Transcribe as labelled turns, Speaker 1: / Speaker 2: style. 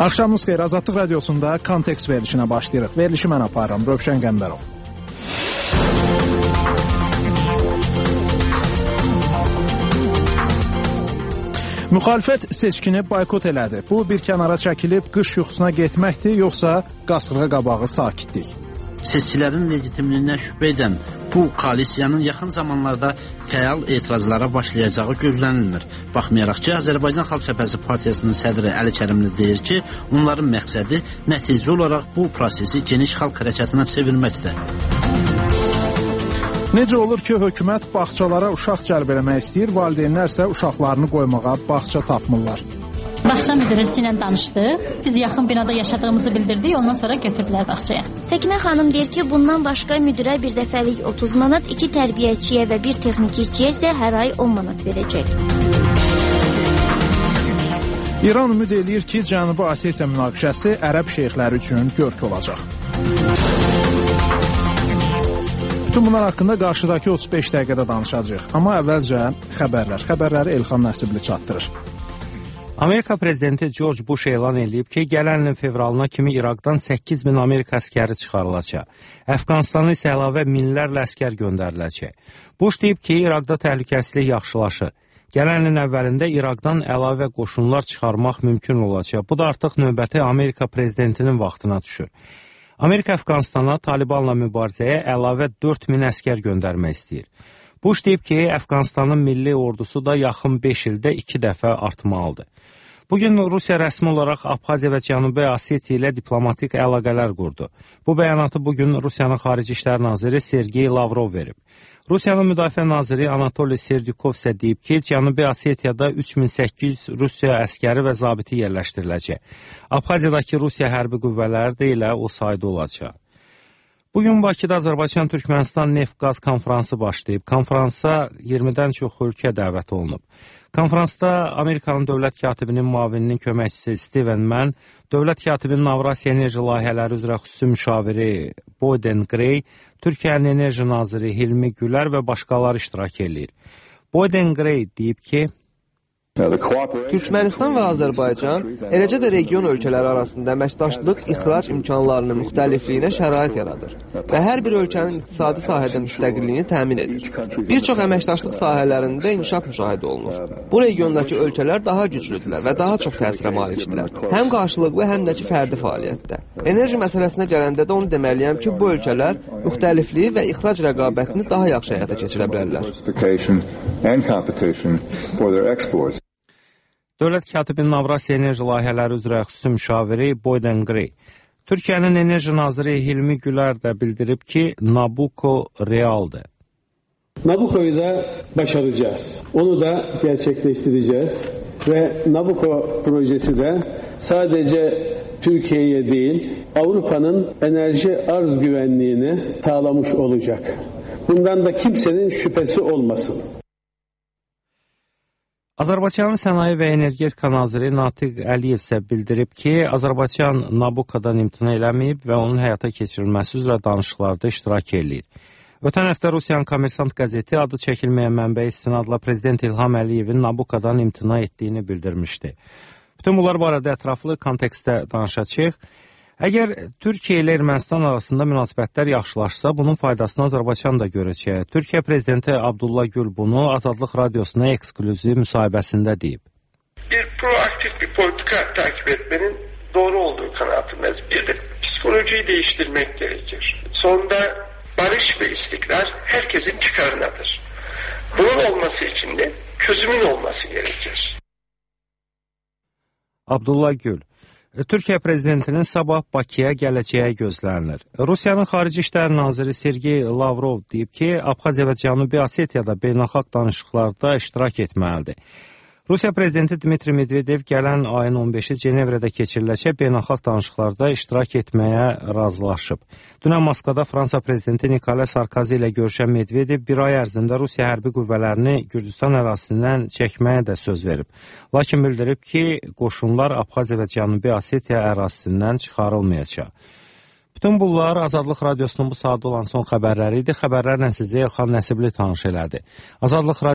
Speaker 1: Axşamınız xeyir, Azadlıq Radiosunda Kontekst verilişinə başlayırıq. Verilişi mən aparıram, Rövşən Qəmbərov. Müxalifət seçkini boykot elədi. Bu, bir kənara çəkilib qış yuxusuna getməkdir, yoxsa qasırğa qabağı sakitlik?
Speaker 2: Seçkilərin legitimliyinə şübhə edən bu koalisiyanın yaxın zamanlarda fəal etirazlara başlayacağı gözlənilmir. Baxmayaraq ki, Azərbaycan Xalq Cəbhəsi Partiyasının sədri Əli Kərimli deyir ki, onların məqsədi nəticə olaraq bu prosesi geniş xalq hərəkatına çevirməkdir.
Speaker 1: Necə olur ki, hökumət bağçalara uşaq cəlb eləmək istəyir, valideynlər isə uşaqlarını qoymağa bağça tapmırlar.
Speaker 3: Bağça müdürəsi ilə danışdıq. Biz yaxın binada yaşadığımızı bildirdik, ondan sonra götürdülər bağçaya.
Speaker 4: Səkinə xanım deyir ki, bundan başqa müdirə bir dəfəlik 30 manat, 2 tərbiyəçiyə və bir texniki işçiyə isə hər ay 10 manat verəcək.
Speaker 1: İran ümid eləyir ki, Cənubi Osetiya münaqişəsi ərəb şeyxləri üçün görk olacaq. Bütün bunlar haqqında qarşıdakı 35 dəqiqədə danışacağıq. Amma əvvəlcə xəbərləri Elxan Nəsibli çatdırır.
Speaker 5: Amerika prezidenti George Bush elan edib ki, gələn ilin fevralına kimi İraqdan 8 min Amerika əskəri çıxarılacaq. Əfqanistana isə əlavə minlərlə əskər göndəriləcək. Bush deyib ki, İraqda təhlükəsizlik yaxşılaşır. Gələn ilin əvvəlində İraqdan əlavə qoşunlar çıxarmaq mümkün olacaq. Bu da artıq növbəti Amerika prezidentinin vaxtına düşür. Amerika Əfqanistana Talibanla mübarizəyə əlavə 4 min əskər göndərmək istəyir. Bush deyib ki, Əfqanistanın milli ordusu da yaxın 5 ildə 2 dəfə artmalıdır. Bugün Rusiya rəsmi olaraq Abxaziya və Cənubi Osetiya ilə diplomatik əlaqələr qurdu. Bu bəyanatı bugün Rusiyanın Xarici İşlər naziri Sergey Lavrov verib. Rusiyanın Müdafiə naziri Anatoliy Serdyukov isə deyib ki, Cənubi Osetiyada 3800 Rusiya əskəri və zabiti yerləşdiriləcək. Abxaziyadakı Rusiya hərbi qüvvələri də ilə o sayda olacaq. Bugün Bakıda Azərbaycan-Türkmənistan neft-qaz konfransı başlayıb. Konferansa 20-dən çox ölkə dəvət olunub. Konferansda Amerikanın dövlət katibinin müavininin köməkçisi Steven Mann, dövlət katibinin Avrasiya enerji layihələri üzrə xüsusi müşaviri Boyden Gray, Türkiyənin enerji naziri Hilmi Gülər və başqaları iştirak edir. Boyden Gray deyib ki,
Speaker 6: Türkmənistan və Azərbaycan, eləcə də region ölkələri arasında əməkdaşlıq ixrac imkanlarının müxtəlifliyinə şərait yaradır və hər bir ölkənin iqtisadi sahədə müstəqilliyini təmin edir. Bir çox əməkdaşlıq sahələrində inkişaf müşahidə olunur. Bu regiondakı ölkələr daha güclüdürlər və daha çox təsirə malikdirlər. Həm qarşılıqlı, həm də ki, fərdi fəaliyyətdə. Enerji məsələsinə gələndə də onu deməliyəm ki, bu ölkələr müxtəlifliyi və ixrac rəqabətini daha yaxşı həyata keçirə bilərlər.
Speaker 5: Dövlət katibinin Avrasiya enerji layihələri üzrə xüsusi müşaviri Boyden Gray. Türkiyənin enerji naziri Hilmi Gülər də bildirib ki, Nabucco realdır.
Speaker 7: Nabucco'yu da başaracağız. Onu da gerçekleştireceğiz ve Nabucco projesi de sadece Türkiye'ye değil, Avrupa'nın enerji arz güvenliğini sağlamış olacak. Bundan da kimsenin şüphesi olmasın.
Speaker 5: Azərbaycanın Sənaye və Energetika naziri Natiq Əliyev isə bildirib ki, Azərbaycan Nabucco'dan imtina eləməyib və onun həyata keçirilməsi üzrə danışıqlarda iştirak edir. Ötən həftə Rusiyanın Kommersant qəzeti adı çəkilməyən mənbəyi istinadla Prezident İlham Əliyevin Nabucco'dan imtina etdiyini bildirmişdi. Bütün bunlar barədə ətraflı kontekstdə danışacağıq. Əgər Türkiyə ilə Ermənistan arasında münasibətlər yaxşılaşsa, bunun faydasını Azərbaycan da görəcək. Türkiyə prezidenti Abdullah Gül bunu Azadlıq Radiosuna eksklüziv müsahibəsində deyib.
Speaker 8: Bir proaktif bir politika takip etmenin doğru olduğu kanaatindeyiz. Bir de psikolojiyi değiştirmek gerekir. Sonunda barış ve istikrar herkesin çıkarınadır. Bunun olması için de çözümün olması gerekir.
Speaker 5: Abdullah Gül. Türkiyə prezidentinin sabah Bakıya gələcəyi gözlənilir. Rusiyanın Xarici İşlər naziri Sergey Lavrov deyib ki, Abxaziya və Cənubi Osetiyada beynəlxalq danışıqlarda iştirak etməlidir. Rusiya prezidenti Dmitri Medvedev gələn ayın 15-i Cenevrədə keçiriləcək beynəlxalq danışıqlarda iştirak etməyə razılaşıb. Dünən Moskvada Fransa prezidenti Nikolay Sarkozy ilə görüşən Medvedev bir ay ərzində Rusiya hərbi qüvvələrini Gürcüstan ərazisindən çəkməyə də söz verib. Lakin bildirib ki, qoşunlar Abxaziya və Cənubi Osetiya ərazisindən çıxarılmayacaq. Bütün bunlar Azadlıq Radiosunun bu saatda olan son xəbərləri idi. Xəbərlərlə sizə Elxan Nəsibli tanış elədi. Azadlıq